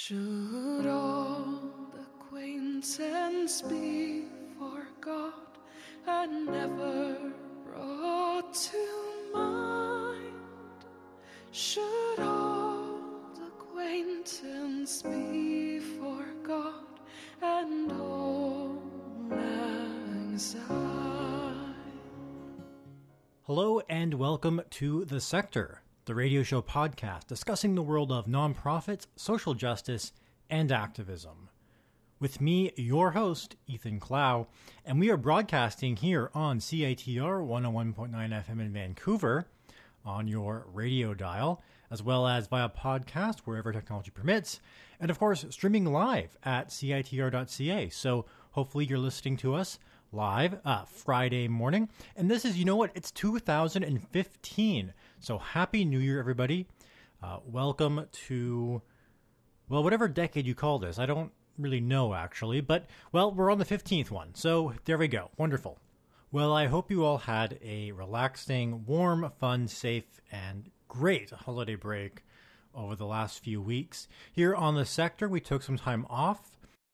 Should old acquaintance be forgot and never brought to mind? Should old acquaintance be forgot and old lang syne? Hello and welcome to The Sector, the radio show podcast discussing the world of nonprofits, social justice, and activism. With me, your host, Ethan Clow, and we are broadcasting here on CITR 101.9 FM in Vancouver on your radio dial, as well as via podcast wherever technology permits, and of course, streaming live at CITR.ca. So hopefully you're listening to us live Friday morning. And this is, you know what, it's 2015. So happy New Year, everybody. Welcome to, well, whatever decade you call this. I don't really know, actually. But, well, we're on the 15th one. So there we go. Wonderful. Well, I hope you all had a relaxing, warm, fun, safe, and great holiday break over the last few weeks. Here on The Sector, we took some time off.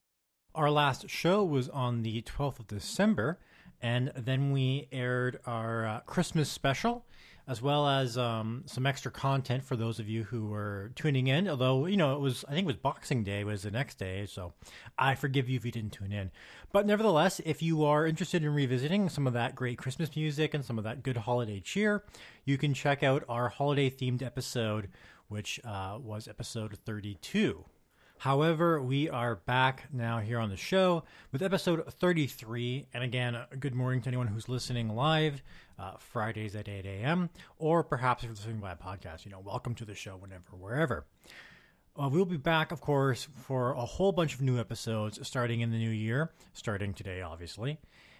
Our last show was on the 12th of December, and then we aired our Christmas special, as well as some extra content for those of you who were tuning in. Although, you know, I think it was Boxing Day was the next day, so I forgive you if you didn't tune in. But nevertheless, if you are interested in revisiting some of that great Christmas music and some of that good holiday cheer, you can check out our holiday-themed episode, which was episode 32. However, we are back now here on the show with episode 33. And again, good morning to anyone who's listening live, Fridays at 8 a.m. Or perhaps if you're listening by a podcast, welcome to the show whenever, wherever. We'll be back, of course, for a whole bunch of new episodes starting in the new year, starting today, obviously.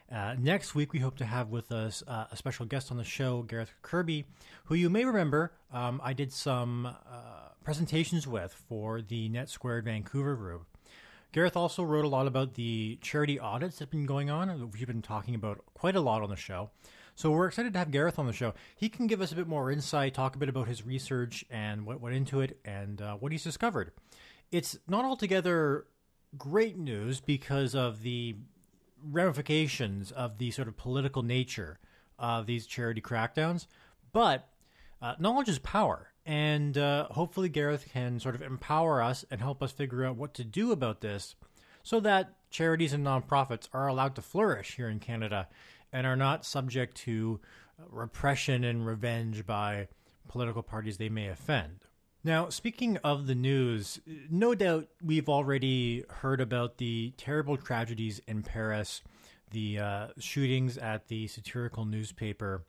Next week, we hope to have with us a special guest on the show, Gareth Kirby, who you may remember I did some presentations with for the Net Squared Vancouver group. Gareth also wrote a lot about the charity audits that have been going on, which we've been talking about quite a lot on the show. So we're excited to have Gareth on the show. He can give us a bit more insight, talk a bit about his research and what went into it and what he's discovered. It's not altogether great news because of the ramifications of the sort of political nature of these charity crackdowns, but knowledge is power, and hopefully Gareth can sort of empower us and help us figure out what to do about this so that charities and nonprofits are allowed to flourish here in Canada and are not subject to repression and revenge by political parties they may offend. Now, speaking of the news, no doubt we've already heard about the terrible tragedies in Paris, the shootings at the satirical newspaper.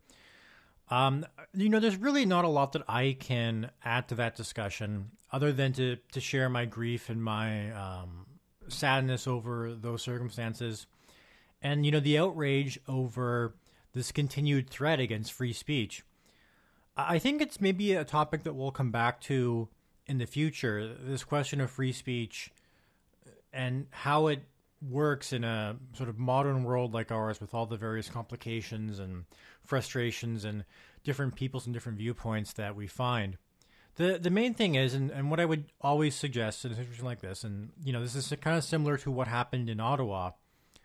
There's really not a lot that I can add to that discussion other than to share my grief and my sadness over those circumstances. And, the outrage over this continued threat against free speech. I think it's maybe a topic that we'll come back to in the future, this question of free speech and how it works in a sort of modern world like ours with all the various complications and frustrations and different peoples and different viewpoints that we find. The main thing is, and what I would always suggest in a situation like this, and this is kind of similar to what happened in Ottawa,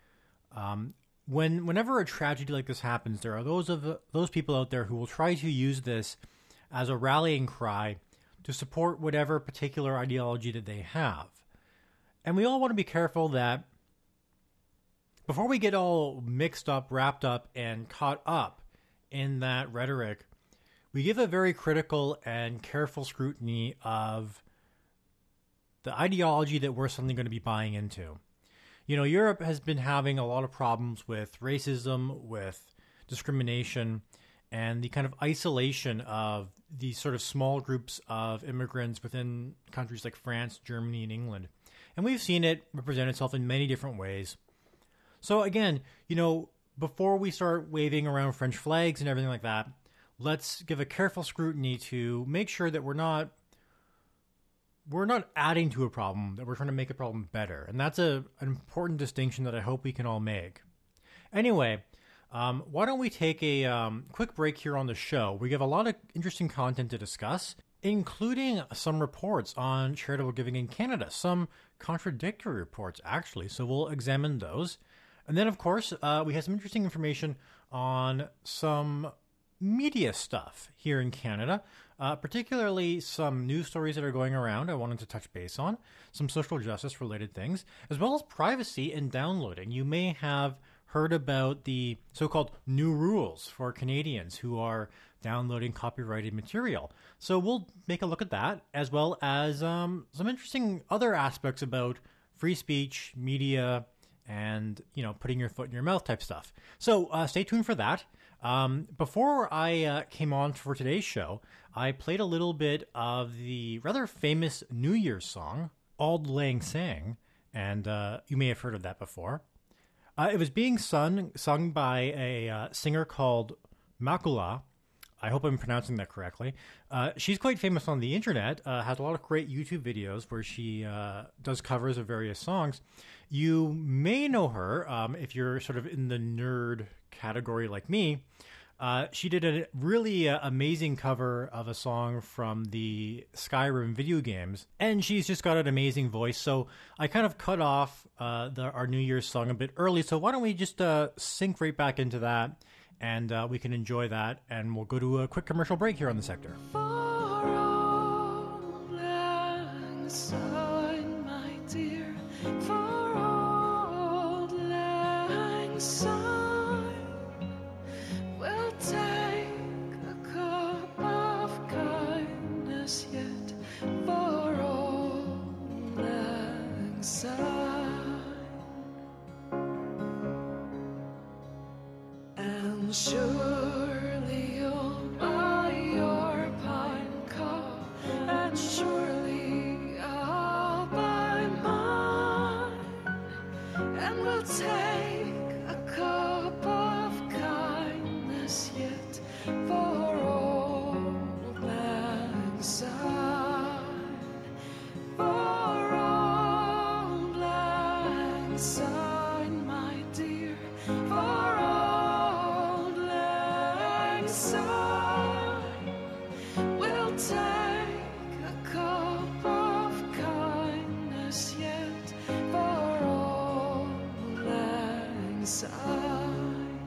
Whenever a tragedy like this happens, there are those people out there who will try to use this as a rallying cry to support whatever particular ideology that they have. And we all want to be careful that before we get all mixed up, wrapped up, and caught up in that rhetoric, we give a very critical and careful scrutiny of the ideology that we're suddenly going to be buying into. Europe has been having a lot of problems with racism, with discrimination, and the kind of isolation of these sort of small groups of immigrants within countries like France, Germany, and England. And we've seen it represent itself in many different ways. So again, before we start waving around French flags and everything like that, let's give a careful scrutiny to make sure that we're not adding to a problem, that we're trying to make a problem better. And that's an important distinction that I hope we can all make. Anyway, why don't we take a quick break here on the show? We have a lot of interesting content to discuss. including some reports on charitable giving in Canada, some contradictory reports, actually. So we'll examine those. And then, of course, we have some interesting information on some media stuff here in Canada, particularly some news stories that are going around I wanted to touch base on, some social justice related things, as well as privacy in downloading. You may have heard about the so-called new rules for Canadians who are downloading copyrighted material. So we'll make a look at that, as well as some interesting other aspects about free speech, media, and, putting your foot in your mouth type stuff. So stay tuned for that. Before I came on for today's show, I played a little bit of the rather famous New Year's song, Auld Lang Syne, and you may have heard of that before. It was being sung by a singer called Makula. I hope I'm pronouncing that correctly. She's quite famous on the internet, has a lot of great YouTube videos where she does covers of various songs. You may know her if you're sort of in the nerd category like me. She did a really amazing cover of a song from the Skyrim video games, and she's just got an amazing voice. So I kind of cut off our New Year's song a bit early, so why don't we just sink right back into that, and we can enjoy that, and we'll go to a quick commercial break here on The Sector. For Auld Lang Syne, my dear, for Auld Lang Syne, we'll take a cup of kindness yet, for Auld Lang Syne. And surely you'll buy your pine cup, and surely I'll buy mine, and we'll take a cup of kindness yet, for Auld Lang Syne, for Auld Lang Syne, my dear, for Auld Lang Syne, we'll take a cup of kindness yet, for Auld Lang Syne.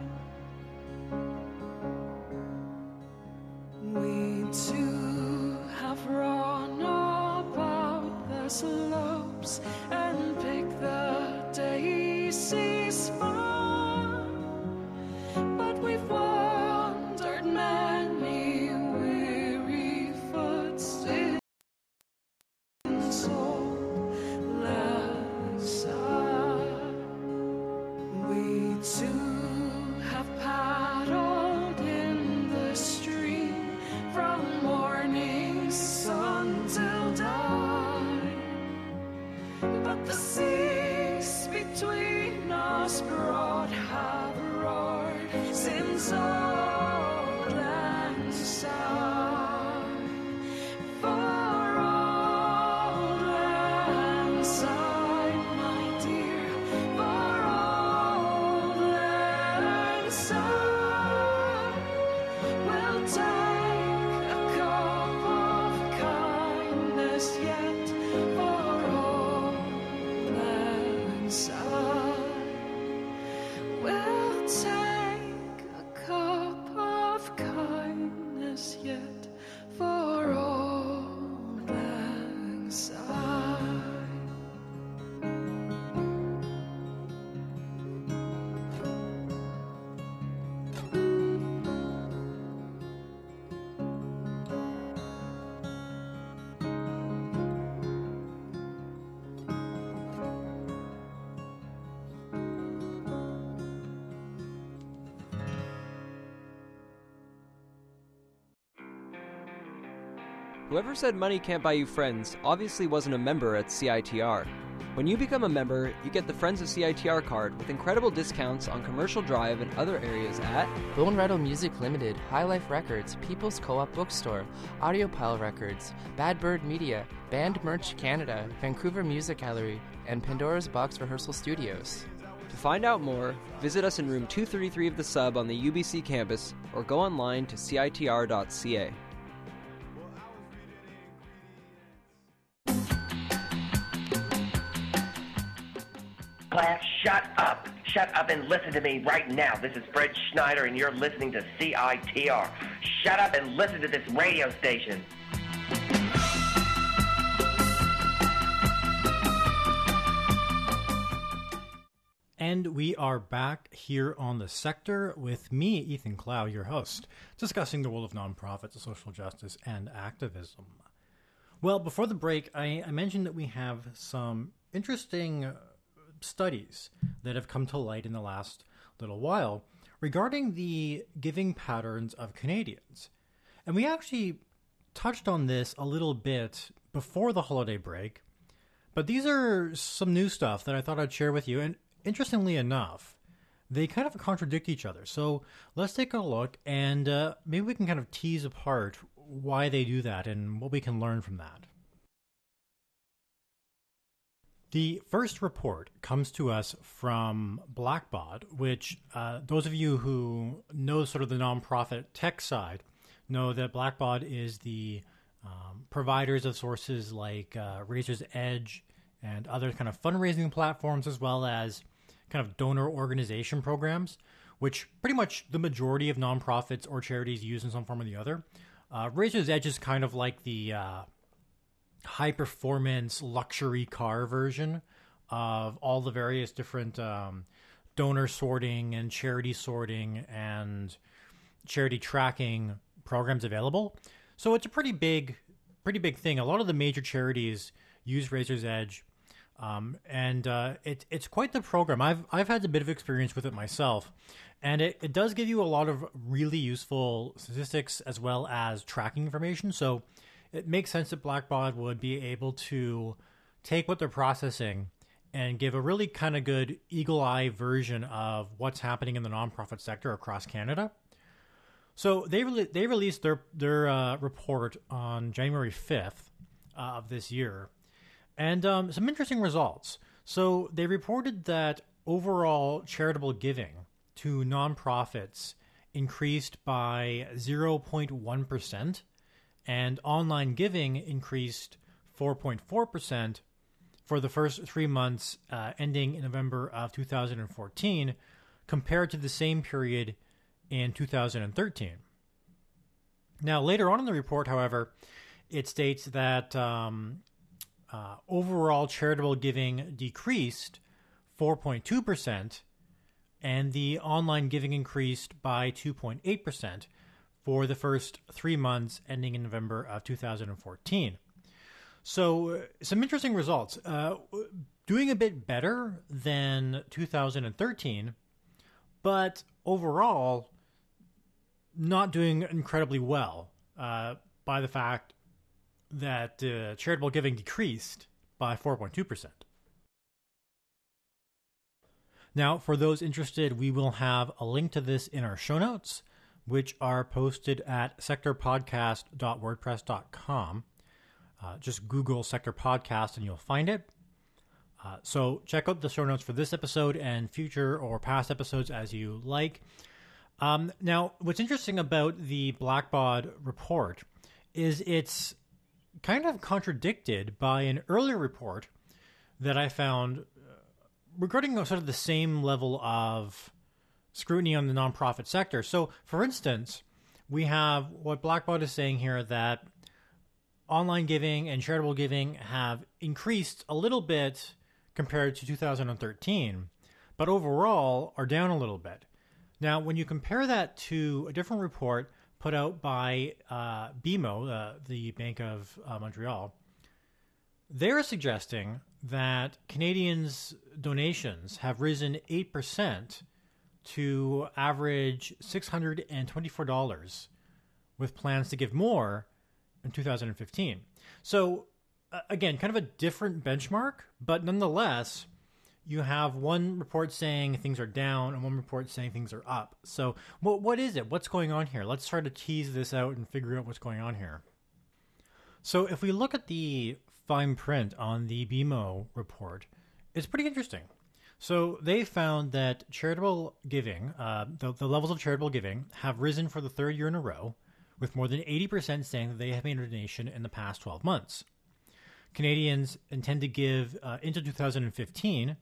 We too have run about the slopes and picked the daisies fine, but we've wandered many weary footsteps in Auld Lang Syne. We too have paddled in the stream from morning sun till dawn, but the seas between us broad have roared since Auld Lang Syne, for Auld Lang Syne, my dear, for Auld Lang Syne, we'll take a cup of kindness yet, for Auld Lang Syne. We'll take a cup of kindness yet, for Auld Lang Syne. Whoever said money can't buy you friends obviously wasn't a member at CITR. When you become a member, you get the Friends of CITR card with incredible discounts on Commercial Drive and other areas at Bone Rattle Music Limited, High Life Records, People's Co-op Bookstore, Audiopile Records, Bad Bird Media, Band Merch Canada, Vancouver Music Gallery, and Pandora's Box Rehearsal Studios. To find out more, visit us in room 233 of the Sub on the UBC campus or go online to citr.ca. Class, shut up. Shut up and listen to me right now. This is Fred Schneider, and you're listening to CITR. Shut up and listen to this radio station. And we are back here on The Sector with me, Ethan Clow, your host, discussing the world of nonprofits, social justice, and activism. Well, before the break, I mentioned that we have some interesting studies that have come to light in the last little while regarding the giving patterns of Canadians. And we actually touched on this a little bit before the holiday break, but these are some new stuff that I thought I'd share with you. And interestingly enough, they kind of contradict each other. So let's take a look and maybe we can kind of tease apart why they do that and what we can learn from that. The first report comes to us from Blackbaud, which those of you who know sort of the nonprofit tech side know that Blackbaud is the providers of sources like Razor's Edge and other kind of fundraising platforms, as well as kind of donor organization programs, which pretty much the majority of nonprofits or charities use in some form or the other. Razor's Edge is kind of like the high-performance luxury car version of all the various different donor sorting and charity sorting and charity tracking programs available. So it's a pretty big thing. A lot of the major charities use Razor's Edge, and it's quite the program. I've had a bit of experience with it myself, and it does give you a lot of really useful statistics as well as tracking information. So it makes sense that Blackbaud would be able to take what they're processing and give a really kind of good eagle-eye version of what's happening in the nonprofit sector across Canada. So they released their report on January 5th of this year, and some interesting results. So they reported that overall charitable giving to nonprofits increased by 0.1%, and online giving increased 4.4% for the first 3 months ending in November of 2014 compared to the same period in 2013. Now, later on in the report, however, it states that overall charitable giving decreased 4.2%, and the online giving increased by 2.8%. for the first 3 months ending in November of 2014. So some interesting results. Doing a bit better than 2013, but overall not doing incredibly well by the fact that charitable giving decreased by 4.2%. Now, for those interested, we will have a link to this in our show notes, which are posted at sectorpodcast.wordpress.com. Just Google Sector Podcast and you'll find it. So check out the show notes for this episode and future or past episodes as you like. Now, what's interesting about the Blackbaud report is it's kind of contradicted by an earlier report that I found regarding sort of the same level of scrutiny on the nonprofit sector. So, for instance, we have what Blackbaud is saying here, that online giving and charitable giving have increased a little bit compared to 2013, but overall are down a little bit. Now, when you compare that to a different report put out by BMO, the Bank of Montreal, they're suggesting that Canadians' donations have risen 8% to average $624, with plans to give more in 2015. So, again, kind of a different benchmark, but nonetheless, you have one report saying things are down and one report saying things are up. So, what is it? What's going on here? Let's try to tease this out and figure out what's going on here. So, if we look at the fine print on the BMO report, it's pretty interesting. So they found that charitable giving, the levels of charitable giving have risen for the third year in a row, with more than 80% saying that they have made a donation in the past 12 months. Canadians intend to give into 2015,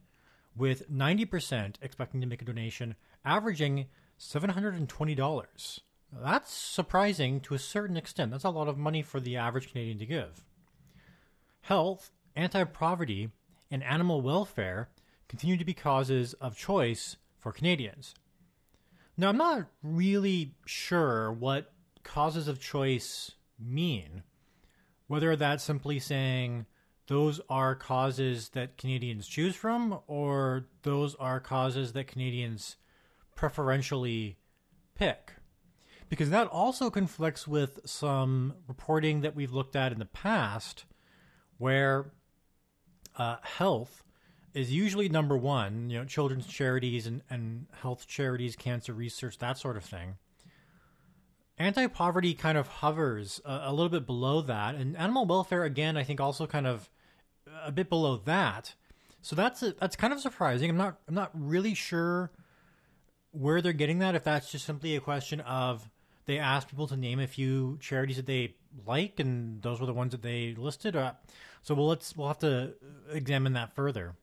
with 90% expecting to make a donation, averaging $720. That's surprising to a certain extent. That's a lot of money for the average Canadian to give. Health, anti-poverty, and animal welfare continue to be causes of choice for Canadians. Now, I'm not really sure what causes of choice mean. Whether that's simply saying those are causes that Canadians choose from, or those are causes that Canadians preferentially pick. Because that also conflicts with some reporting that we've looked at in the past, where health is usually number one, children's charities and health charities, cancer research, that sort of thing. Anti-poverty kind of hovers a little bit below that, and animal welfare, again, I think also kind of a bit below that. So that's kind of surprising. I'm not really sure where they're getting that, if that's just simply a question of they asked people to name a few charities that they like, and those were the ones that they listed. So we'll have to examine that further.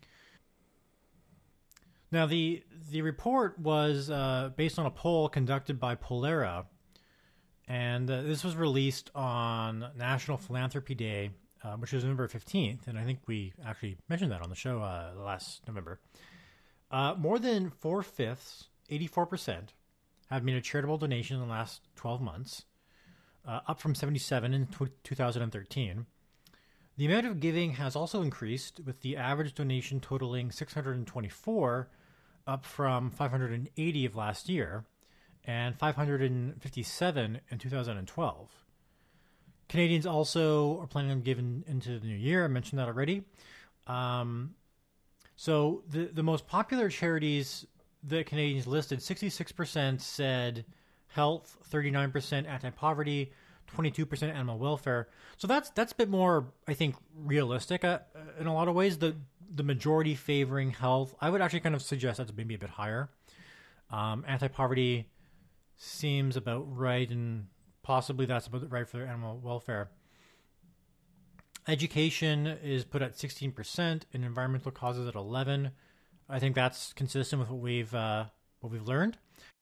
Now, the report was based on a poll conducted by Polera, and this was released on National Philanthropy Day, which was November 15th, and I think we actually mentioned that on the show last November. More than 4/5, 84%, have made a charitable donation in the last 12 months, up from 77 in 2013. The amount of giving has also increased, with the average donation totaling 624, up from 580 of last year, and 557 in 2012. Canadians also are planning on giving into the new year. I mentioned that already. So the most popular charities that Canadians listed, 66% said health, 39% anti-poverty, 22% animal welfare. So that's a bit more, I think, realistic in a lot of ways. The majority favoring health, I would actually kind of suggest that's maybe a bit higher. Anti-poverty seems about right, and possibly that's about right for animal welfare. Education is put at 16%, and environmental causes at 11%. I think that's consistent with what we've learned.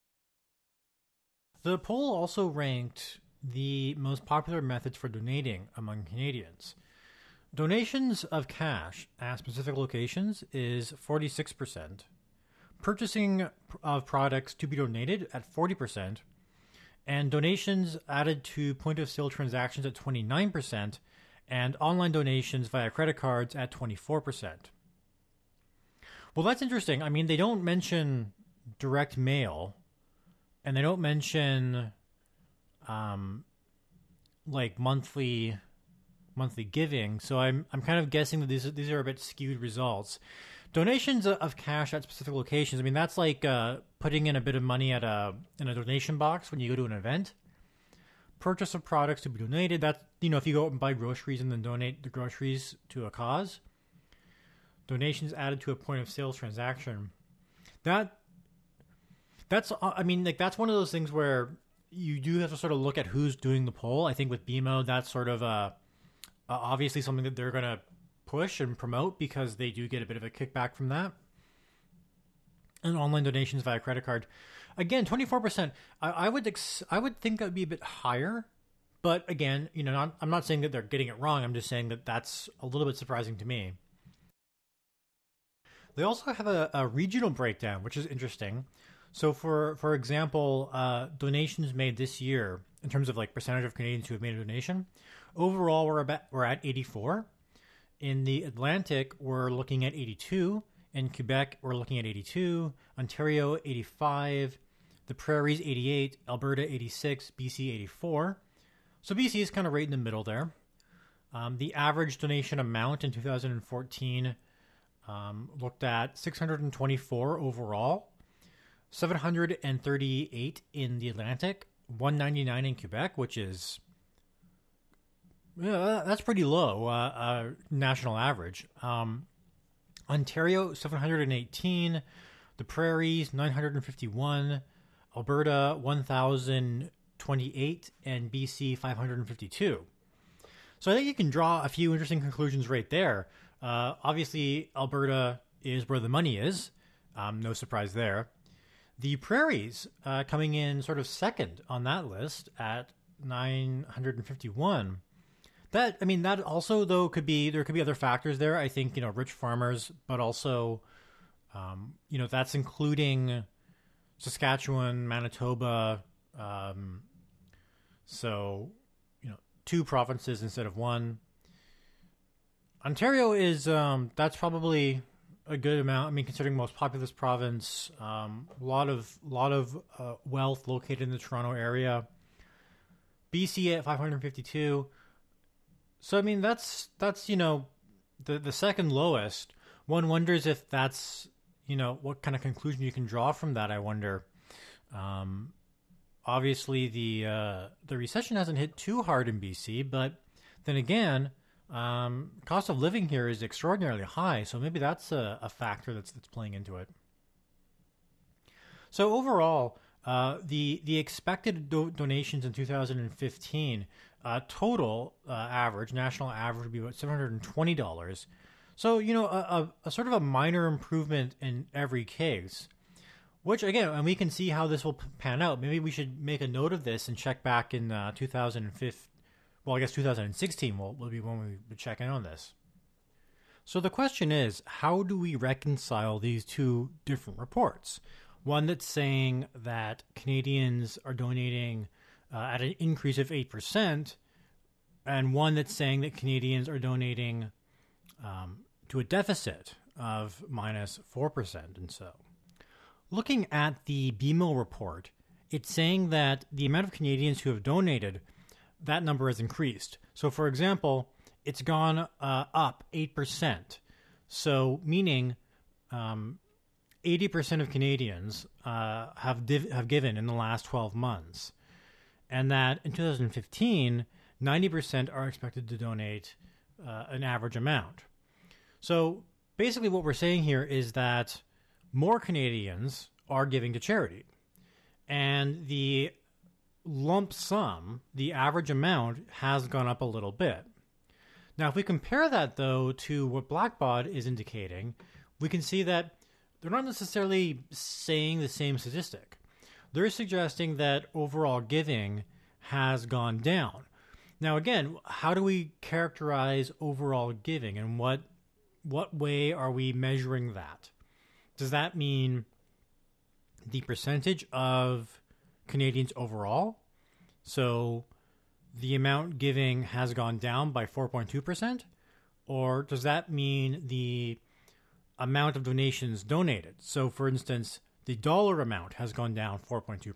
The poll also ranked the most popular methods for donating among Canadians. Donations of cash at specific locations is 46%. Purchasing of products to be donated at 40%. And donations added to point-of-sale transactions at 29%. And online donations via credit cards at 24%. Well, that's interesting. I mean, they don't mention direct mail, and they don't mention like monthly giving. So I'm kind of guessing that these are a bit skewed results. Donations of cash at specific locations, I mean, that's like putting in a bit of money in a donation box when you go to an event. Purchase of products to be donated, that's, if you go out and buy groceries and then donate the groceries to a cause. Donations added to a point-of-sale transaction. That's one of those things where you do have to sort of look at who's doing the poll. I think with BMO, that's sort of obviously something that they're going to push and promote because they do get a bit of a kickback from that. And online donations via credit card. Again, 24%. I would think that would be a bit higher. But again, I'm not saying that they're getting it wrong. I'm just saying that that's a little bit surprising to me. They also have a regional breakdown, which is interesting. So for example, donations made this year in terms of like percentage of Canadians who have made a donation, overall we're at 84. In the Atlantic, we're looking at 82. In Quebec, we're looking at 82. Ontario, 85. The Prairies, 88. Alberta, 86. BC, 84. So BC is kind of right in the middle there. The average donation amount in 2014 looked at 624 overall, 738 in the Atlantic, 199 in Quebec, which is that's pretty low national average. Ontario 718, the Prairies 951, Alberta 1028, and BC 552. So I think you can draw a few interesting conclusions right there. Obviously, Alberta is where the money is. No surprise there. The prairies coming in sort of second on that list at 951. That also, though, there could be other factors there. I think, rich farmers, but also, that's including Saskatchewan, Manitoba. So, 2 provinces instead of 1. Ontario is, that's probably a good amount. Considering most populous province, a lot of wealth located in the Toronto area. BC at 552. So, that's the second lowest. One wonders if that's, what kind of conclusion you can draw from that, I wonder. Obviously, the recession hasn't hit too hard in BC, but then again, cost of living here is extraordinarily high, so maybe that's a factor that's playing into it. So overall, the expected donations in 2015 total national average would be about $720. So a sort of a minor improvement in every case. Which, again, and we can see how this will pan out. Maybe we should make a note of this and check back in 2015. Well, I guess 2016 will be when we check in on this. So the question is, how do we reconcile these two different reports? One that's saying that Canadians are donating at an increase of 8%, and one that's saying that Canadians are donating to a deficit of minus 4% and so. Looking at the BMO report, it's saying that the amount of Canadians who have donated, that number has increased. So, for example, it's gone up 8%. So, meaning 80% of Canadians have given in the last 12 months. And that in 2015, 90% are expected to donate an average amount. So, basically what we're saying here is that more Canadians are giving to charity. And the lump sum, the average amount, has gone up a little bit. Now, if we compare that, though, to what Blackbaud is indicating, we can see that they're not necessarily saying the same statistic. They're suggesting that overall giving has gone down. Now, again, how do we characterize overall giving, and what way are we measuring that? Does that mean the percentage of Canadians overall? So the amount giving has gone down by 4.2%? Or does that mean the amount of donations donated? So, for instance, the dollar amount has gone down 4.2%.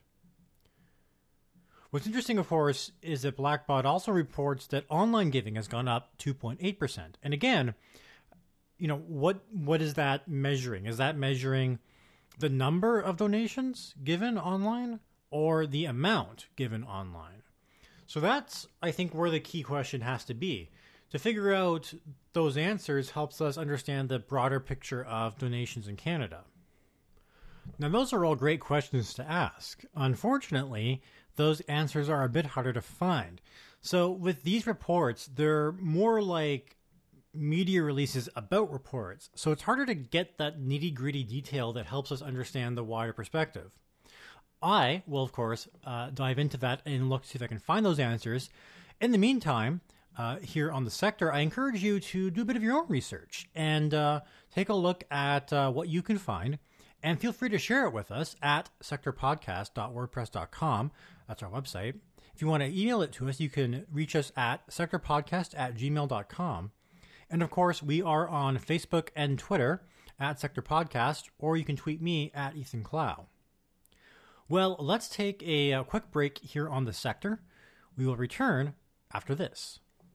What's interesting, of course, is that Blackbaud also reports that online giving has gone up 2.8%. And again, what is that measuring? Is that measuring the number of donations given online or the amount given online? So that's, I think, where the key question has to be. To figure out those answers helps us understand the broader picture of donations in Canada. Now, those are all great questions to ask. Unfortunately, those answers are a bit harder to find. So with these reports, they're more like media releases about reports, so it's harder to get that nitty-gritty detail that helps us understand the wider perspective. I will, of course, dive into that and look to see if I can find those answers. In the meantime, here on The Sector, I encourage you to do a bit of your own research and take a look at what you can find, and feel free to share it with us at sectorpodcast.wordpress.com. That's our website. If you want to email it to us, you can reach us at sectorpodcast@gmail.com. And of course, we are on Facebook and Twitter at Sector Podcast, or you can tweet me at Ethan Clow. Well, let's take a quick break here on The Sector. We will return after this.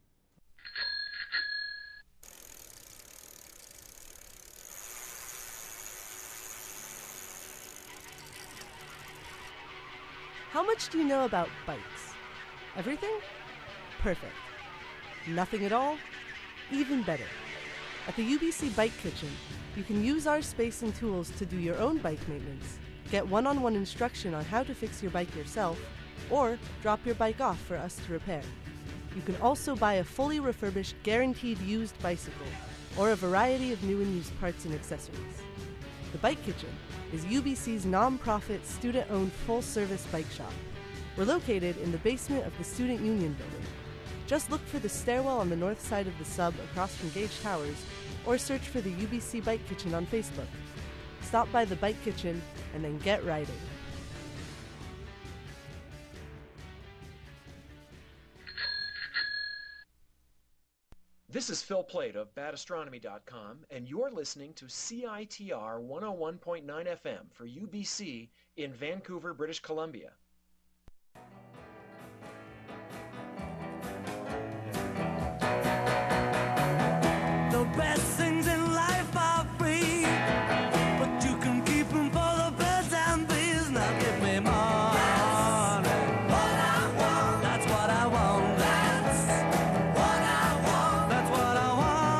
How much do you know about bikes? Everything? Perfect. Nothing at all? Even better. At the UBC Bike Kitchen, you can use our space and tools to do your own bike maintenance, get one-on-one instruction on how to fix your bike yourself, or drop your bike off for us to repair. You can also buy a fully refurbished, guaranteed used bicycle, or a variety of new and used parts and accessories. The Bike Kitchen is UBC's non-profit, student-owned, full-service bike shop. We're located in the basement of the Student Union building. Just look for the stairwell on the north side of the sub across from Gage Towers, or search for the UBC Bike Kitchen on Facebook. Stop by the Bike Kitchen and then get riding. This is Phil Plait of badastronomy.com, and you're listening to CITR 101.9 FM for UBC in Vancouver, British Columbia. The best things in life are free, but you can keep them for the birds and bees. Now give me more. That's what I want. That's what I want. That's what I want. That's what I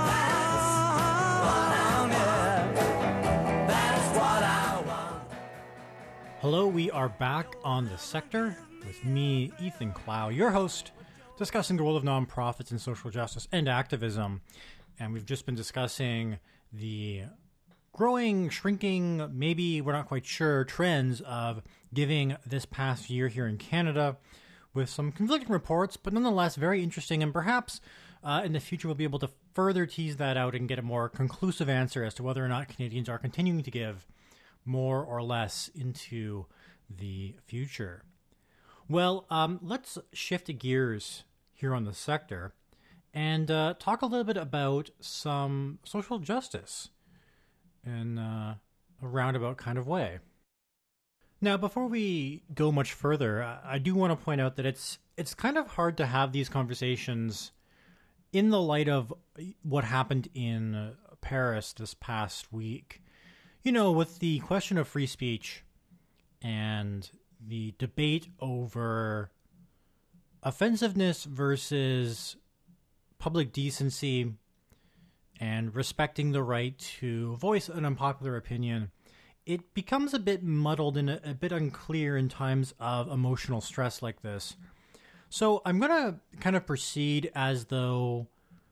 want. Yeah. That's what I want. Hello, we are back on The Sector with me, Ethan Clow, your host, discussing the world of nonprofits and social justice and activism. And we've just been discussing the growing, shrinking, maybe we're not quite sure, trends of giving this past year here in Canada with some conflicting reports, but nonetheless very interesting. And perhaps in the future we'll be able to further tease that out and get a more conclusive answer as to whether or not Canadians are continuing to give more or less into the future. Well, let's shift gears here on The Sector and talk a little bit about some social justice in a roundabout kind of way. Now, before we go much further, I do want to point out that it's kind of hard to have these conversations in the light of what happened in Paris this past week. You know, with the question of free speech and the debate over offensiveness versus public decency and respecting the right to voice an unpopular opinion, it becomes a bit muddled and a bit unclear in times of emotional stress like this. So I'm going to kind of proceed as though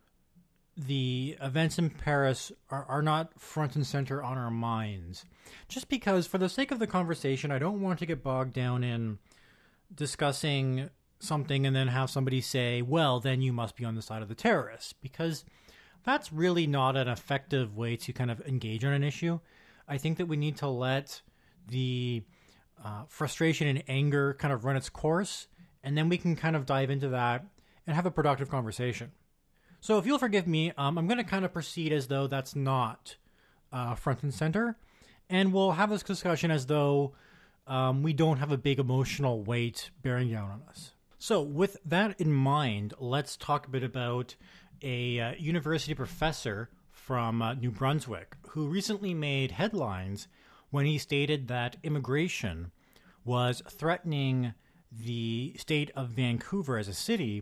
the events in Paris are not front and center on our minds. Just because, for the sake of the conversation, I don't want to get bogged down in discussing something and then have somebody say, well, then you must be on the side of the terrorists, because that's really not an effective way to kind of engage on an issue. I think that we need to let the frustration and anger kind of run its course, and then we can kind of dive into that and have a productive conversation. So if you'll forgive me, I'm going to kind of proceed as though that's not front and center, and we'll have this discussion as though we don't have a big emotional weight bearing down on us. So with that in mind, let's talk a bit about a university professor from New Brunswick who recently made headlines when he stated that immigration was threatening the state of Vancouver as a city,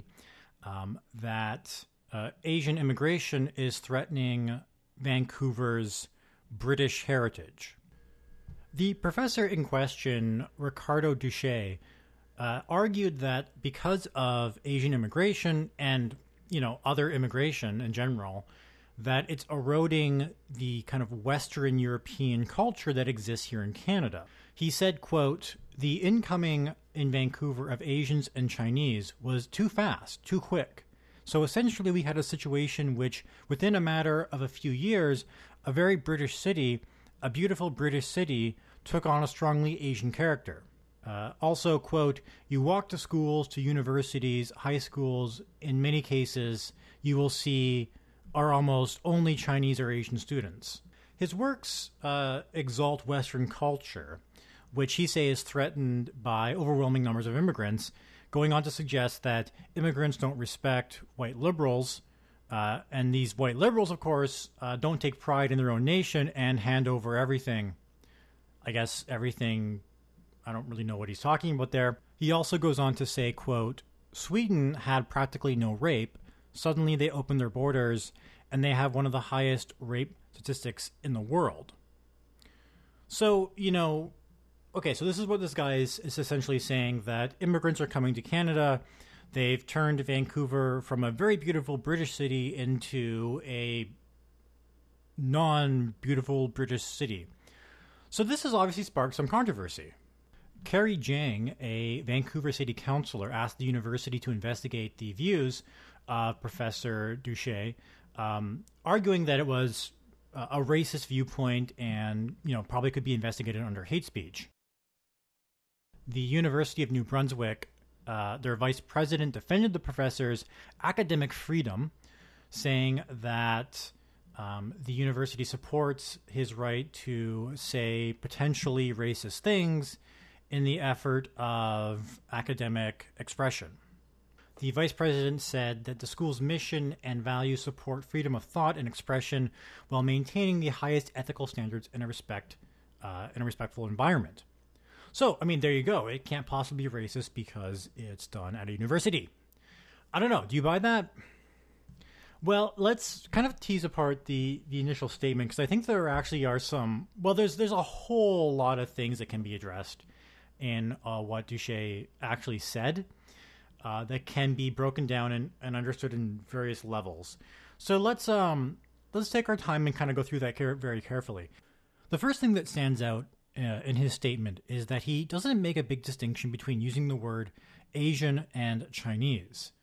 that Asian immigration is threatening Vancouver's British heritage. The professor in question, Ricardo Duché, argued that because of Asian immigration and, other immigration in general, that it's eroding the kind of Western European culture that exists here in Canada. He said, quote, "The incoming in Vancouver of Asians and Chinese was too fast, too quick. So essentially we had a situation which, within a matter of a few years, a very British city, a beautiful British city, took on a strongly Asian character." Also, quote, "You walk to schools, to universities, high schools, in many cases, you will see are almost only Chinese or Asian students." His works exalt Western culture, which he says is threatened by overwhelming numbers of immigrants, going on to suggest that immigrants don't respect white liberals, and these white liberals, of course, don't take pride in their own nation and hand over everything. I guess everything, I don't really know what he's talking about there. He also goes on to say, quote, "Sweden had practically no rape. Suddenly they opened their borders, and they have one of the highest rape statistics in the world." So, okay, so this is what this guy is essentially saying, that immigrants are coming to Canada. They've turned Vancouver from a very beautiful British city into a non-beautiful British city. So this has obviously sparked some controversy. Carrie Jang, a Vancouver City Councillor, asked the university to investigate the views of Professor Duché, arguing that it was a racist viewpoint and, probably could be investigated under hate speech. The University of New Brunswick, their vice president, defended the professor's academic freedom, saying that the university supports his right to say potentially racist things in the effort of academic expression. The vice president said that the school's mission and values support freedom of thought and expression while maintaining the highest ethical standards in a respectful environment. So, there you go. It can't possibly be racist because it's done at a university. I don't know. Do you buy that? Well, let's kind of tease apart the initial statement, because I think there actually are some... Well, there's a whole lot of things that can be addressed in what Duché actually said that can be broken down and understood in various levels. So let's take our time and kind of go through that very carefully. The first thing that stands out in his statement is that he doesn't make a big distinction between using the word Asian and Chinese.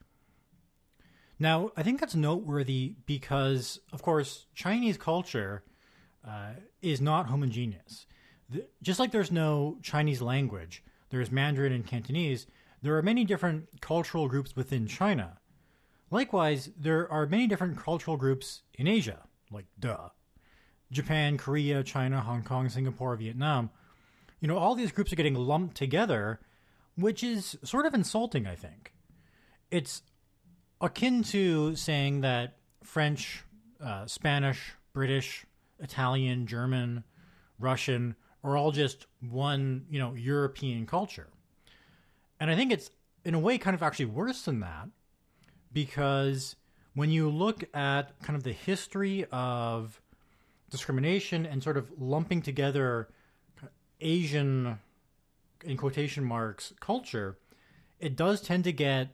Now, I think that's noteworthy because, of course, Chinese culture is not homogeneous. Just like there's no Chinese language, there's Mandarin and Cantonese, there are many different cultural groups within China. Likewise, there are many different cultural groups in Asia, like Japan, Korea, China, Hong Kong, Singapore, Vietnam. All these groups are getting lumped together, which is sort of insulting, I think. It's akin to saying that French, Spanish, British, Italian, German, Russian are all just one, European culture. And I think it's, in a way, kind of actually worse than that, because when you look at kind of the history of discrimination and sort of lumping together Asian, in quotation marks, culture, it does tend to get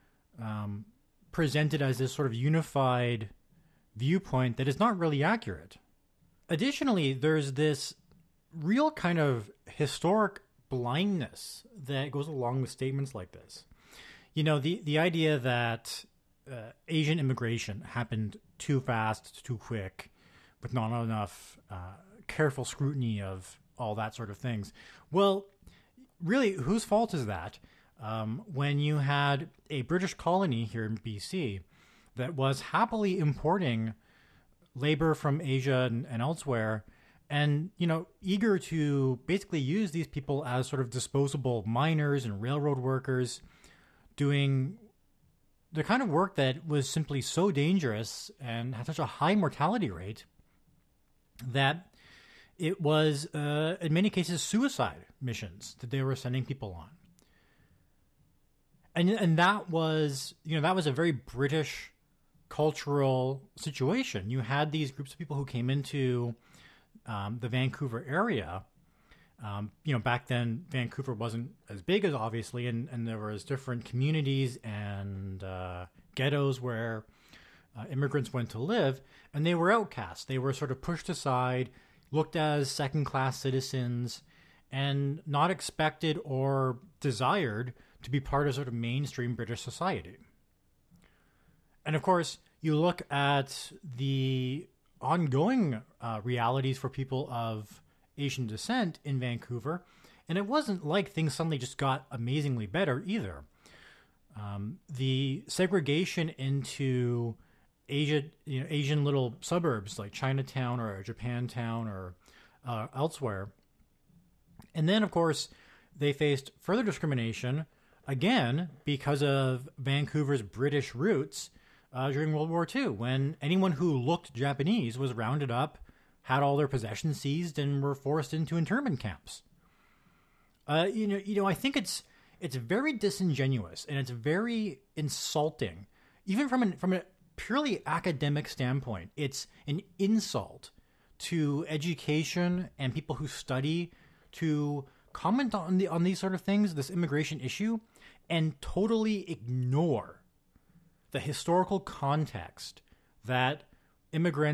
presented as this sort of unified viewpoint that is not really accurate. Additionally, there's this real kind of historic blindness that goes along with statements like this. The idea that Asian immigration happened too fast, too quick, with not enough careful scrutiny of all that sort of things. Well, really, whose fault is that? When you had a British colony here in BC that was happily importing labor from Asia and elsewhere, and, eager to basically use these people as sort of disposable miners and railroad workers, doing the kind of work that was simply so dangerous and had such a high mortality rate that it was, in many cases, suicide missions that they were sending people on. And that was, that was a very British cultural situation. You had these groups of people who came into the Vancouver area. Back then, Vancouver wasn't as big as obviously, and there was different communities and ghettos where immigrants went to live, and they were outcasts. They were sort of pushed aside, looked as second-class citizens, and not expected or desired to be part of sort of mainstream British society. And of course, you look at the ongoing realities for people of Asian descent in Vancouver, and it wasn't like things suddenly just got amazingly better either. The segregation into Asian little suburbs like Chinatown or Japantown or elsewhere, and then of course they faced further discrimination again because of Vancouver's British roots during World War II, when anyone who looked Japanese was rounded up, had all their possessions seized, and were forced into internment camps. I think it's very disingenuous and it's very insulting, even from a purely academic standpoint. It's an insult to education and people who study to comment on these sort of things, this immigration issue, and totally ignore the historical context that immigrants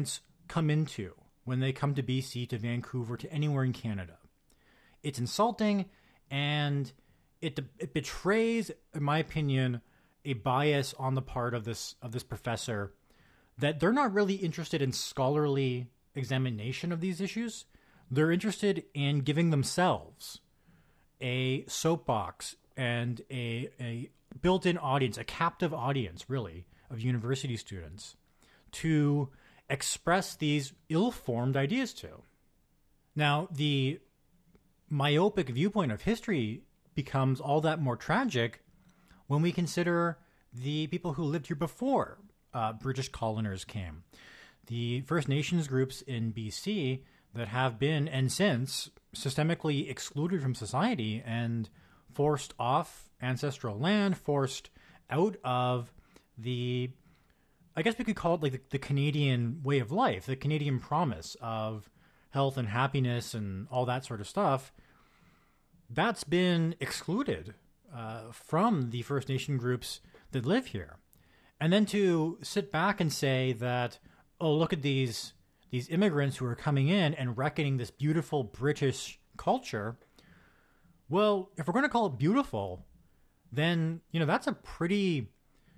come into when they come to BC, to Vancouver, to anywhere in Canada. It's insulting, and it betrays, in my opinion, a bias on the part of this professor, that they're not really interested in scholarly examination of these issues. They're interested in giving themselves a soapbox and a built-in audience, a captive audience, really, of university students to express these ill-formed ideas to. Now, the myopic viewpoint of history becomes all that more tragic when we consider the people who lived here before British coloners came. The First Nations groups in BC that have been, and since, systemically excluded from society and forced off ancestral land, forced out of the, I guess we could call it like the Canadian way of life, the Canadian promise of health and happiness and all that sort of stuff. That's been excluded from the First Nation groups that live here. And then to sit back and say that, oh, look at these immigrants who are coming in and reckoning this beautiful British culture. Well, if we're going to call it beautiful, then, that's a pretty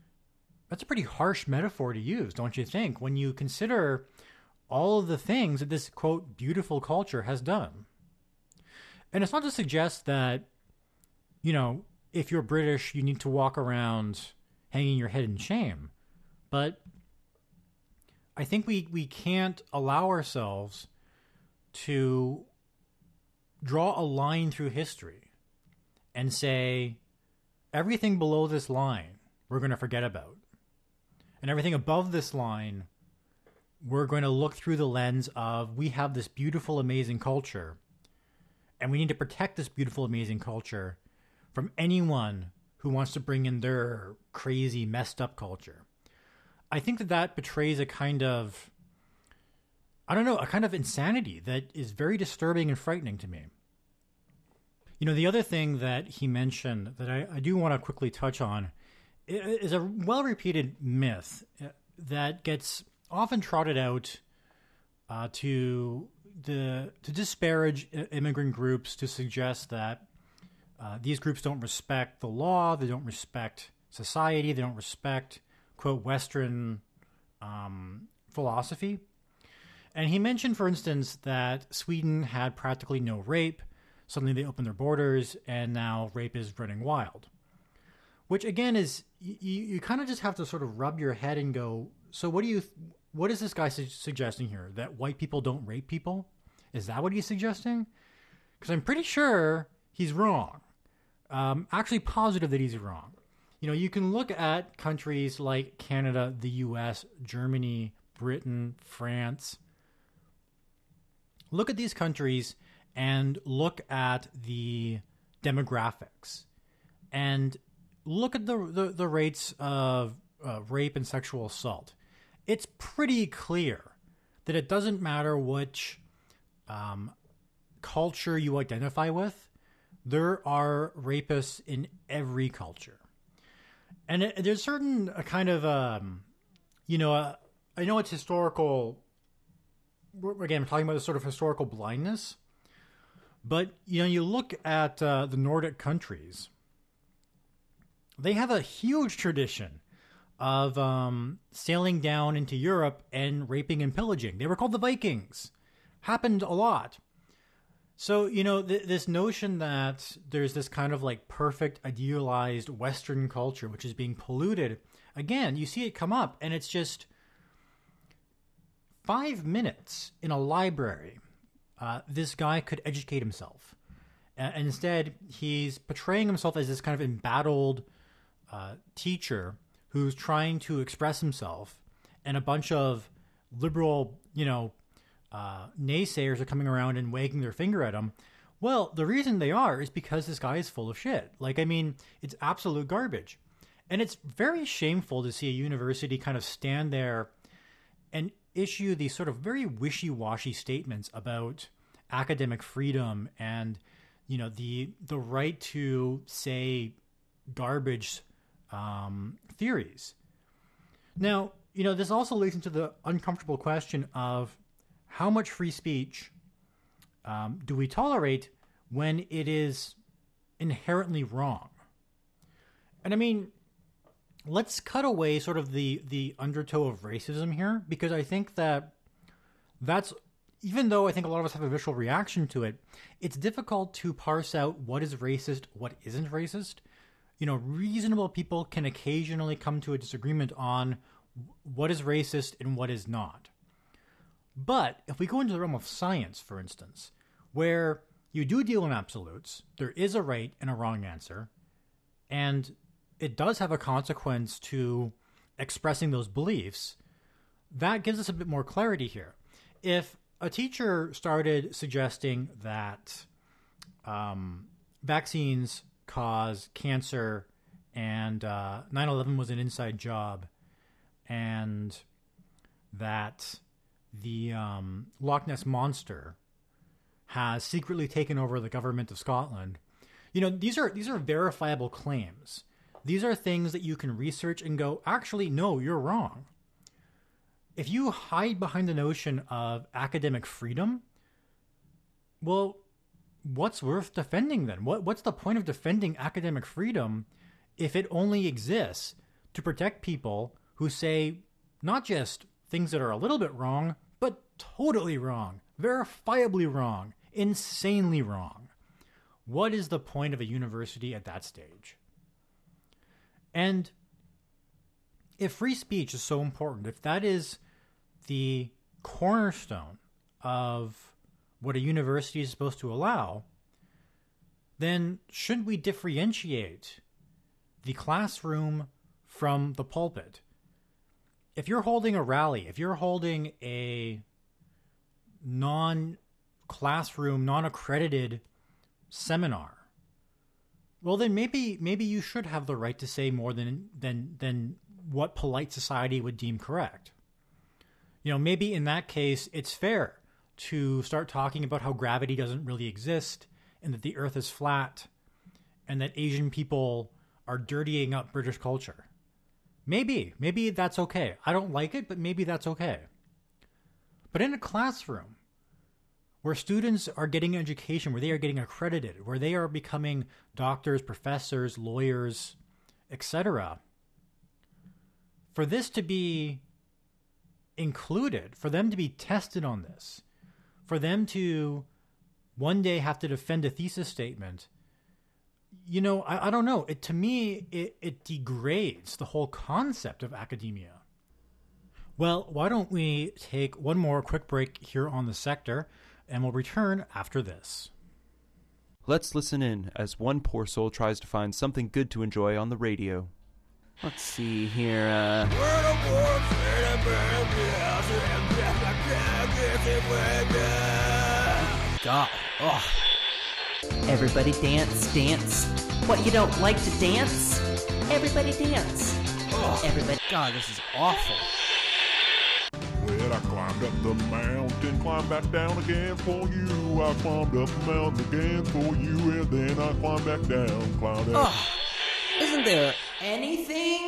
harsh metaphor to use, don't you think, when you consider all of the things that this, quote, beautiful culture has done. And it's not to suggest that, if you're British, you need to walk around hanging your head in shame. But I think we can't allow ourselves to draw a line through history and say, everything below this line we're going to forget about. And everything above this line, we're going to look through the lens of, we have this beautiful, amazing culture, and we need to protect this beautiful, amazing culture from anyone who wants to bring in their crazy, messed up culture. I think that betrays a kind of, a kind of insanity that is very disturbing and frightening to me. The other thing that he mentioned that I do want to quickly touch on is a well-repeated myth that gets often trotted out to disparage immigrant groups, to suggest that these groups don't respect the law, they don't respect society, they don't respect, quote, Western philosophy. And he mentioned, for instance, that Sweden had practically no rape. Suddenly they opened their borders, and now rape is running wild. Which, again, is, you kind of just have to sort of rub your head and go, so what is this guy suggesting here? That white people don't rape people? Is that what he's suggesting? Because I'm pretty sure he's wrong. Actually positive that he's wrong. You can look at countries like Canada, the US, Germany, Britain, France. Look at these countries and look at the demographics. And look at the rates of rape and sexual assault. It's pretty clear that it doesn't matter which culture you identify with. There are rapists in every culture. And there's certain kind of, I know it's historical. Again, I'm talking about a sort of historical blindness. But, you look at the Nordic countries. They have a huge tradition of sailing down into Europe and raping and pillaging. They were called the Vikings. Happened a lot. So, this notion that there's this kind of like perfect, idealized Western culture, which is being polluted, again, you see it come up, and it's just 5 minutes in a library. This guy could educate himself. And instead, he's portraying himself as this kind of embattled teacher who's trying to express himself, and a bunch of liberal, naysayers are coming around and wagging their finger at him. Well, the reason they are is because this guy is full of shit. It's absolute garbage. And it's very shameful to see a university kind of stand there and issue these sort of very wishy-washy statements about academic freedom and, the right to say garbage theories. Now, This also leads into the uncomfortable question of how much free speech do we tolerate when it is inherently wrong? And I mean, let's cut away sort of the undertow of racism here, because I think that's, even though I think a lot of us have a visceral reaction to it, it's difficult to parse out what is racist, what isn't racist. Reasonable people can occasionally come to a disagreement on what is racist and what is not. But if we go into the realm of science, for instance, where you do deal in absolutes, there is a right and a wrong answer, and it does have a consequence to expressing those beliefs, that gives us a bit more clarity here. If a teacher started suggesting that vaccines cause cancer and 9/11 was an inside job, and that the Loch Ness Monster has secretly taken over the government of Scotland, these are verifiable claims. These are things that you can research and go, actually, no, you're wrong. If you hide behind the notion of academic freedom, well, what's worth defending then? What's the point of defending academic freedom if it only exists to protect people who say not just things that are a little bit wrong, but totally wrong, verifiably wrong, insanely wrong? What is the point of a university at that stage? And if free speech is so important, if that is the cornerstone of what a university is supposed to allow, then shouldn't we differentiate the classroom from the pulpit? If you're holding a rally, if you're holding a non-classroom, non-accredited seminar, well, then maybe you should have the right to say more than what polite society would deem correct. Maybe in that case, it's fair to start talking about how gravity doesn't really exist and that the earth is flat and that Asian people are dirtying up British culture. Maybe that's okay. I don't like it, but maybe that's okay. But in a classroom where students are getting education, where they are getting accredited, where they are becoming doctors, professors, lawyers, etc., for this to be included, for them to be tested on this, for them to one day have to defend a thesis statement, I don't know. To me, it degrades the whole concept of academia. Well, why don't we take one more quick break here on The Sector, and we'll return after this. Let's listen in as one poor soul tries to find something good to enjoy on the radio. Let's see here. God. Oh. Everybody dance, dance. What, you don't like to dance? Everybody dance. Oh. Everybody. God, this is awful. Well, I climbed up the mountain, climbed back down again for you. I climbed up the mountain again for you, and then I climbed back down, climbed up. Oh. Isn't there anything?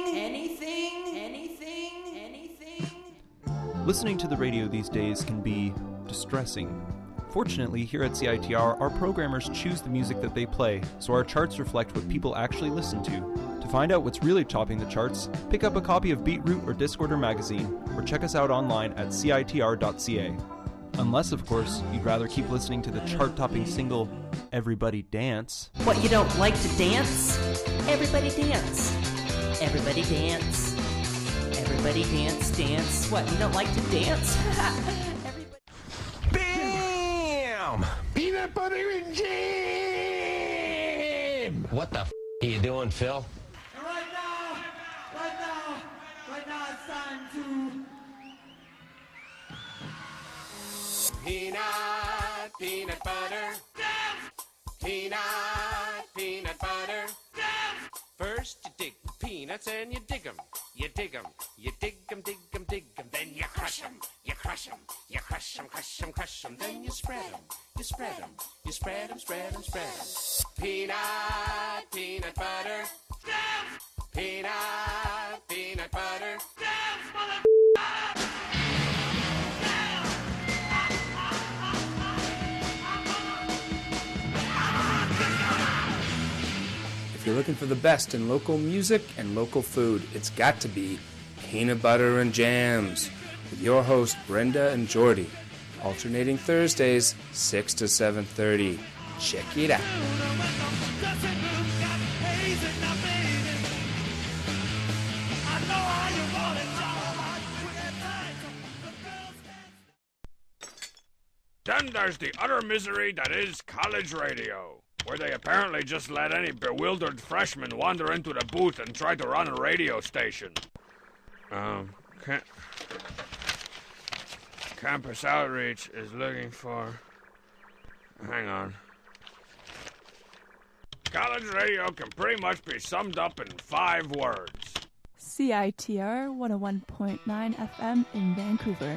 Listening to the radio these days can be distressing. Fortunately, here at CITR, our programmers choose the music that they play, so our charts reflect what people actually listen to. To find out what's really topping the charts, pick up a copy of Beetroot or Discorder magazine, or check us out online at citr.ca. Unless, of course, you'd rather keep listening to the chart-topping single, Everybody Dance. What, you don't like to dance? Everybody dance. Everybody dance. Everybody dance, dance. What, you don't like to dance? Everybody... Bam! Peanut butter and jam! What the f*** are you doing, Phil? And right now, it's time to... Peanut butter. Peanut butter. First you dig peanuts and you dig 'em. You dig 'em. You dig 'em, dig 'em, dig 'em. Then you crush 'em. You crush 'em. You crush 'em, crush 'em, crush 'em. Then you spread 'em. You spread 'em. You spread 'em, spread 'em, spread 'em. Peanut butter. Peanut butter. If you're looking for the best in local music and local food, it's got to be Peanut Butter and Jams with your host Brenda and Jordy, alternating Thursdays 6 to 7:30. Check it out. Then there's the utter misery that is college radio, where they apparently just let any bewildered freshman wander into the booth and try to run a radio station. Campus Outreach is looking for... Hang on. College radio can pretty much be summed up in 5 words. CITR 101.9 FM in Vancouver.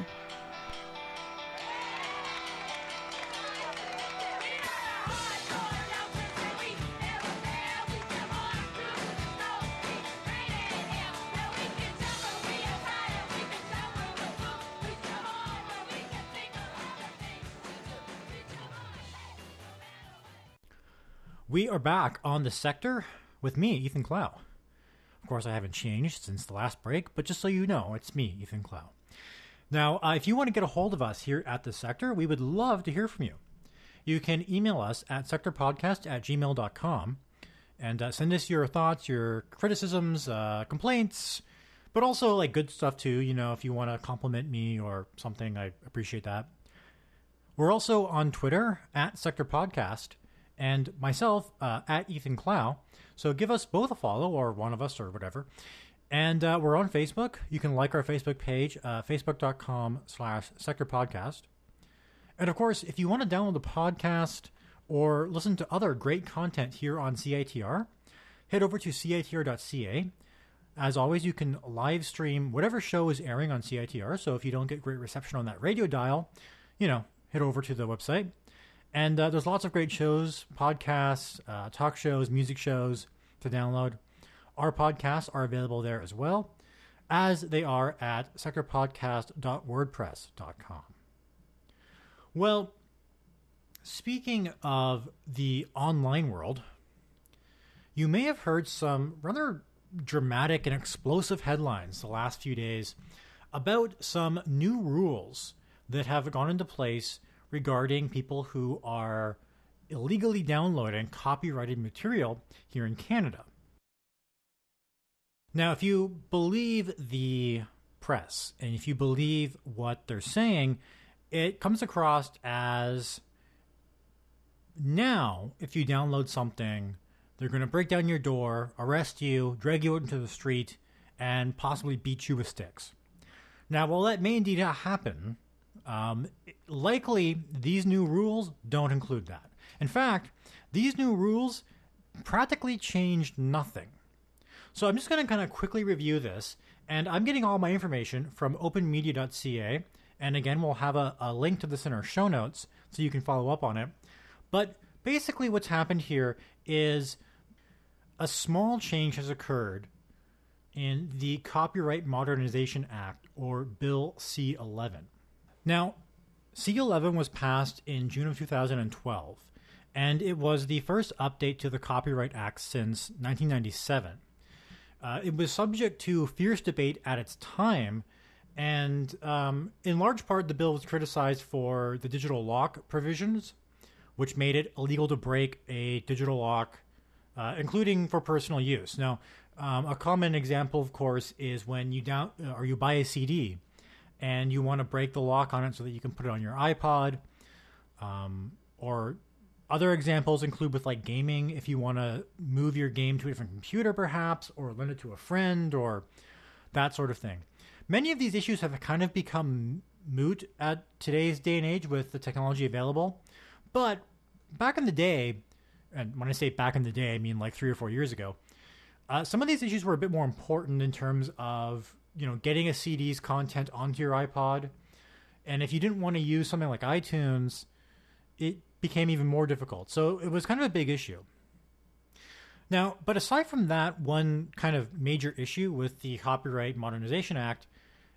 We are back on The Sector with me, Ethan Clow. Of course, I haven't changed since the last break, but just so you know, it's me, Ethan Clow. Now, if you want to get a hold of us here at The Sector, we would love to hear from you. You can email us at sectorpodcast@gmail.com and send us your thoughts, your criticisms, complaints, but also like good stuff too. You know, if you want to compliment me or something, I appreciate that. We're also on Twitter at Sector Podcast, and myself at Ethan Clow. So give us both a follow, or one of us, or whatever. And we're on Facebook. You can like our Facebook page, facebook.com/sectorpodcast. And of course, if you want to download the podcast or listen to other great content here on CITR, head over to CITR.ca. As always, you can live stream whatever show is airing on CITR. So if you don't get great reception on that radio dial, you know, head over to the website. And there's lots of great shows, podcasts, talk shows, music shows to download. Our podcasts are available there as well, as they are at sectorpodcast.wordpress.com. Well, speaking of the online world, you may have heard some rather dramatic and explosive headlines the last few days about some new rules that have gone into place regarding people who are illegally downloading copyrighted material here in Canada. Now, if you believe the press and if you believe what they're saying, it comes across as now, if you download something, they're going to break down your door, arrest you, drag you out into the street, and possibly beat you with sticks. Now, while that may indeed happen, likely these new rules don't include that. In fact, these new rules practically changed nothing. So I'm just going to kind of quickly review this, and I'm getting all my information from openmedia.ca, and again, we'll have a link to this in our show notes so you can follow up on it. But basically what's happened here is a small change has occurred in the Copyright Modernization Act, or Bill C-11. Now, C-11 was passed in June of 2012, and it was the first update to the Copyright Act since 1997. It was subject to fierce debate at its time, and in large part, the bill was criticized for the digital lock provisions, which made it illegal to break a digital lock, including for personal use. Now, a common example, of course, is when you buy a CD and you want to break the lock on it so that you can put it on your iPod. Or other examples include with like gaming, if you want to move your game to a different computer perhaps, or lend it to a friend, or that sort of thing. Many of these issues have kind of become moot at today's day and age with the technology available. But back in the day, and when I say back in the day, I mean like 3 or 4 years ago, some of these issues were a bit more important in terms of, you know, getting a CD's content onto your iPod. And if you didn't want to use something like iTunes, it became even more difficult. So it was kind of a big issue. Now, but aside from that one kind of major issue with the Copyright Modernization Act,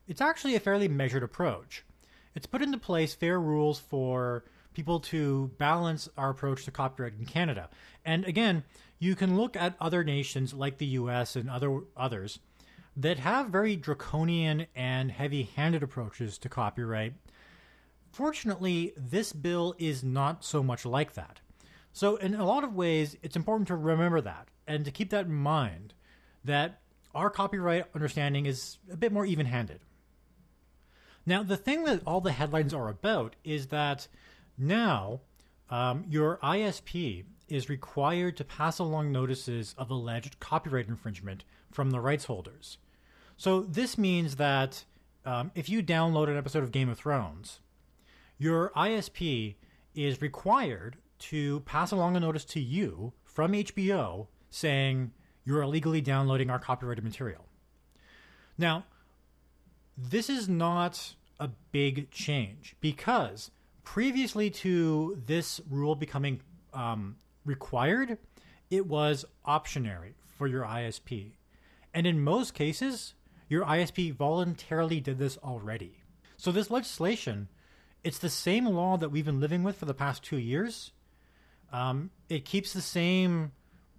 it's actually a fairly measured approach. It's put into place fair rules for people to balance our approach to copyright in Canada. And again, you can look at other nations like the US and others that have very draconian and heavy-handed approaches to copyright. Fortunately, this bill is not so much like that. So in a lot of ways, it's important to remember that and to keep that in mind, that our copyright understanding is a bit more even-handed. Now, the thing that all the headlines are about is that now your ISP is required to pass along notices of alleged copyright infringement from the rights holders. So this means that if you download an episode of Game of Thrones, your ISP is required to pass along a notice to you from HBO saying you're illegally downloading our copyrighted material. Now, this is not a big change because previously to this rule becoming required, it was optionary for your ISP. And in most cases, your ISP voluntarily did this already. So this legislation, it's the same law that we've been living with for the past 2 years. It keeps the same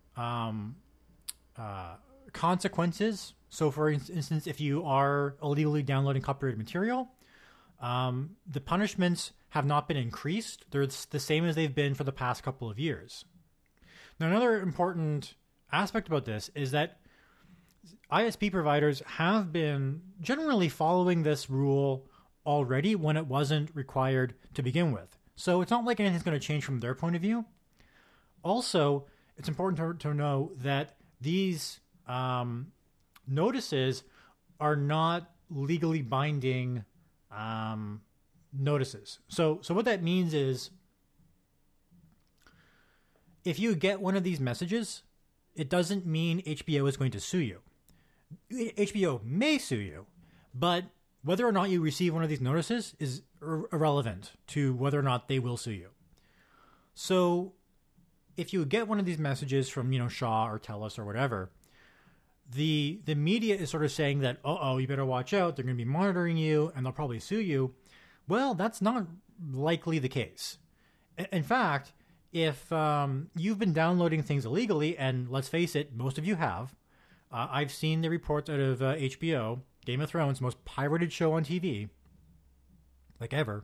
consequences. So for instance, if you are illegally downloading copyrighted material, the punishments have not been increased. They're the same as they've been for the past couple of years. Now, another important aspect about this is that ISP providers have been generally following this rule already when it wasn't required to begin with. So it's not like anything's going to change from their point of view. Also, it's important to know that these notices are not legally binding notices. So what that means is if you get one of these messages, it doesn't mean HBO is going to sue you. HBO may sue you, but whether or not you receive one of these notices is irrelevant to whether or not they will sue you. So if you get one of these messages from, Shaw or TELUS or whatever, the media is sort of saying that, you better watch out, they're going to be monitoring you and they'll probably sue you. Well, that's not likely the case. In fact, if you've been downloading things illegally, and let's face it, most of you have, I've seen the reports out of HBO, Game of Thrones, most pirated show on TV, like ever.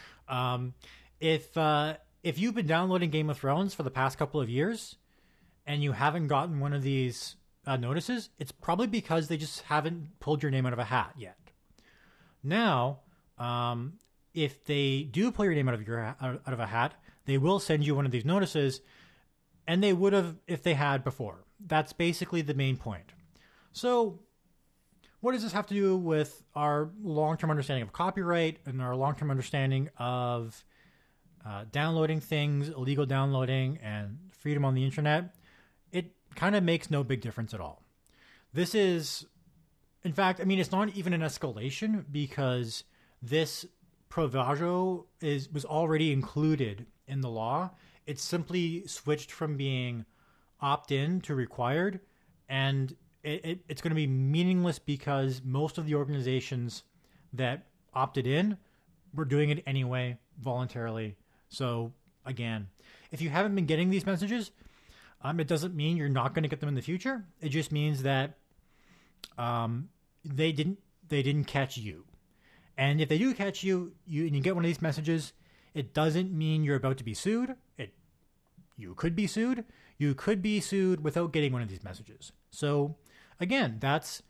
If you've been downloading Game of Thrones for the past couple of years and you haven't gotten one of these notices, it's probably because they just haven't pulled your name out of a hat yet. Now, if they do pull your name out of a hat, they will send you one of these notices, and they would have if they had before. That's basically the main point. So what does this have to do with our long-term understanding of copyright and our long-term understanding of downloading things, illegal downloading, and freedom on the internet? It kind of makes no big difference at all. This is, in fact, it's not even an escalation because this proviso was already included in the law. It's simply switched from being opt-in to required, and it's going to be meaningless because most of the organizations that opted in were doing it anyway, voluntarily. So again, if you haven't been getting these messages, it doesn't mean you're not going to get them in the future. It just means that they didn't catch you. And if they do catch you and you get one of these messages, it doesn't mean you're about to be sued. You could be sued. You could be sued without getting one of these messages. So again, that's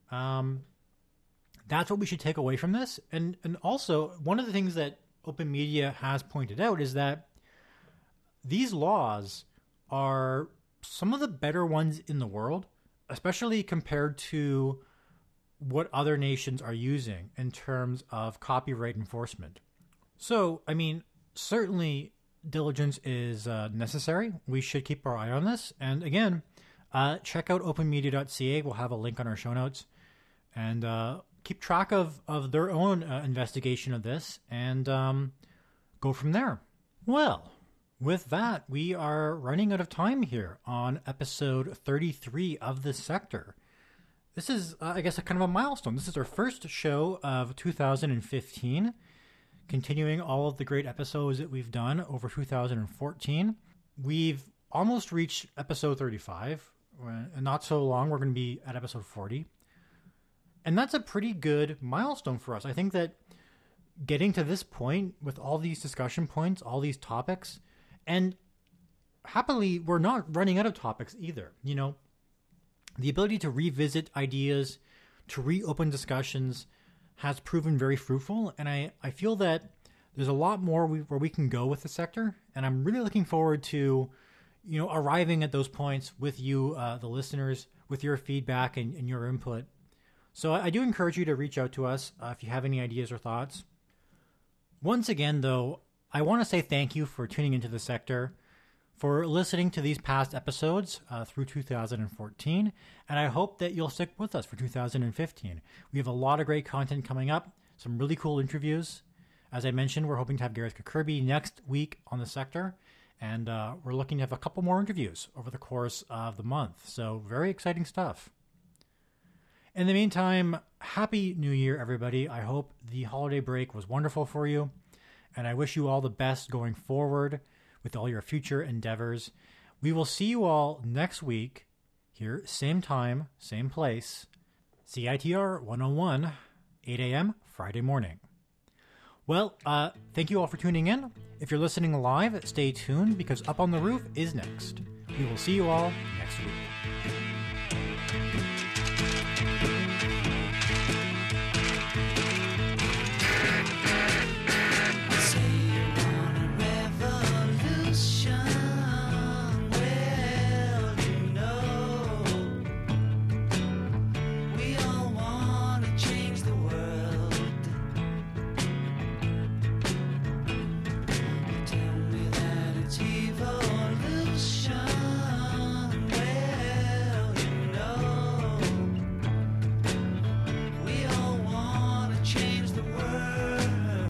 what we should take away from this. And also, one of the things that Open Media has pointed out is that these laws are some of the better ones in the world, especially compared to what other nations are using in terms of copyright enforcement. So, certainly diligence is necessary. We should keep our eye on this. And again, check out openmedia.ca. We'll have a link on our show notes. And keep track of their own investigation of this and go from there. Well, with that, we are running out of time here on episode 33 of The Sector. This is, I guess, a kind of a milestone. This is our first show of 2015, continuing all of the great episodes that we've done over 2014. We've almost reached episode 35. Not so long, we're going to be at episode 40. And that's a pretty good milestone for us. I think that getting to this point with all these discussion points, all these topics, and happily, we're not running out of topics either. You know, the ability to revisit ideas, to reopen discussions has proven very fruitful. And I feel that there's a lot more where we can go with the sector. And I'm really looking forward to, you know, arriving at those points with you, the listeners, with your feedback and your input. So I do encourage you to reach out to us if you have any ideas or thoughts. Once again, though, I want to say thank you for tuning into the sector, for listening to these past episodes through 2014, and I hope that you'll stick with us for 2015. We have a lot of great content coming up, some really cool interviews. As I mentioned, we're hoping to have Gareth Kirby next week on the sector, and we're looking to have a couple more interviews over the course of the month, so very exciting stuff. In the meantime, Happy New Year, everybody. I hope the holiday break was wonderful for you, and I wish you all the best going forward with all your future endeavors. We will see you all next week, here, same time, same place, CITR 101, 8 a.m., Friday morning. Well, thank you all for tuning in. If you're listening live, stay tuned, because Up on the Roof is next. We will see you all next week.